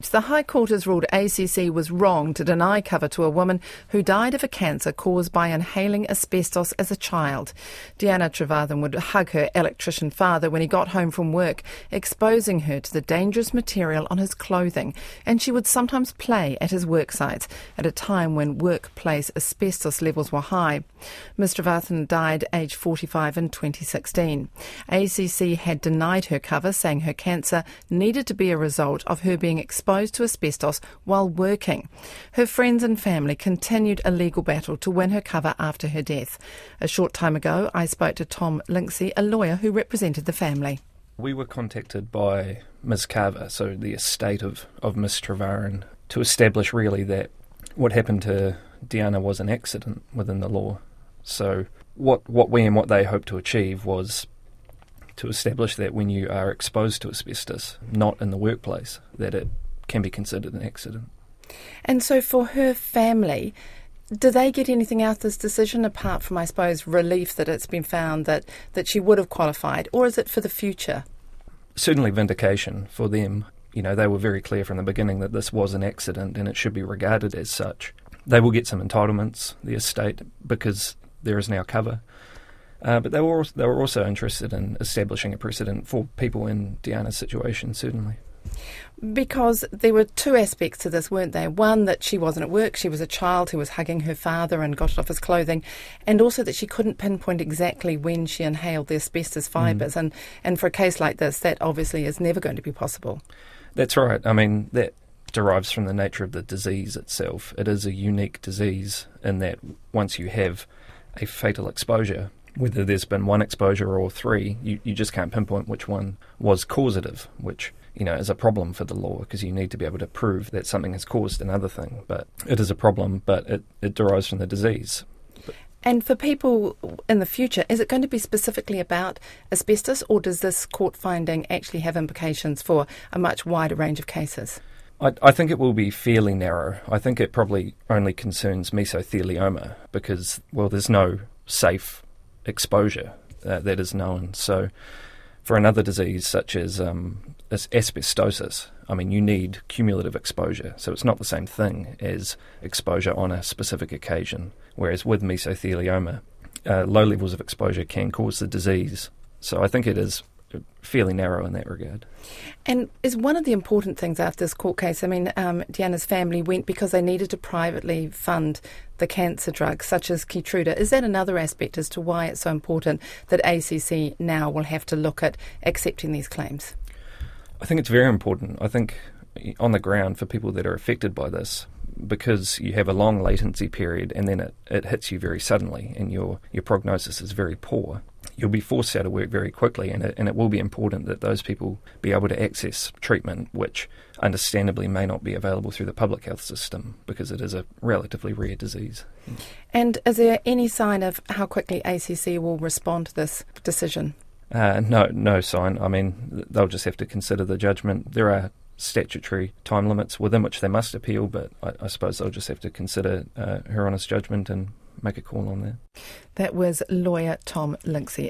The High Court has ruled ACC was wrong to deny cover to a woman who died of a cancer caused by inhaling asbestos as a child. Deanna Trevathan would hug her electrician father when he got home from work, exposing her to the dangerous material on his clothing, and she would sometimes play at his work sites at a time when workplace asbestos levels were high. Ms Trevathan died aged 45 in 2016. ACC had denied her cover, saying her cancer needed to be a result of her being exposed to asbestos while working. Her friends and family continued a legal battle to win her cover after her death. A short time ago, I spoke to Tom Linksay, a lawyer who represented the family. We were contacted by Ms Carver, so the estate of Ms Trevathan, to establish really that what happened to Deanna was an accident within the law. So what we and what they hoped to achieve was to establish that when you are exposed to asbestos, not in the workplace, that it can be considered an accident. And so for her family, do they get anything out of this decision apart from, I suppose, relief that it's been found that she would have qualified, or is it for the future? Certainly vindication for them. You know, they were very clear from the beginning that this was an accident and it should be regarded as such. They will get some entitlements, the estate, because there is now cover. But they were also interested in establishing a precedent for people in Deanna's situation, certainly. Because there were two aspects to this, weren't there? One, that she wasn't at work, she was a child who was hugging her father and got it off his clothing, and also that she couldn't pinpoint exactly when she inhaled the asbestos fibres. And for a case like this, that obviously is never going to be possible. That's right. I mean, that derives from the nature of the disease itself. It is a unique disease in that once you have a fatal exposure, whether there's been one exposure or three, you just can't pinpoint which one was causative, which, you know, is a problem for the law because you need to be able to prove that something has caused another thing. But it is a problem, but it derives from the disease. And for people in the future, is it going to be specifically about asbestos, or does this court finding actually have implications for a much wider range of cases? I think it will be fairly narrow. I think it probably only concerns mesothelioma because, well, there's no safe exposure that is known. So for another disease such as asbestosis, I mean, you need cumulative exposure. So it's not the same thing as exposure on a specific occasion. Whereas with mesothelioma, low levels of exposure can cause the disease. So I think it is fairly narrow in that regard. And is one of the important things after this court case, I mean, Deanna's family went because they needed to privately fund the cancer drugs such as Keytruda. Is that another aspect as to why it's so important that ACC now will have to look at accepting these claims? I think it's very important. I think on the ground for people that are affected by this, because you have a long latency period and then it hits you very suddenly and your prognosis is very poor, you'll be forced out of work very quickly, and it will be important that those people be able to access treatment, which understandably may not be available through the public health system because it is a relatively rare disease. And is there any sign of how quickly ACC will respond to this decision? No sign. I mean, they'll just have to consider the judgment. There are statutory time limits within which they must appeal, but I suppose they'll just have to consider Her Honour's judgment and make a call on that. That was lawyer Tom Linksay.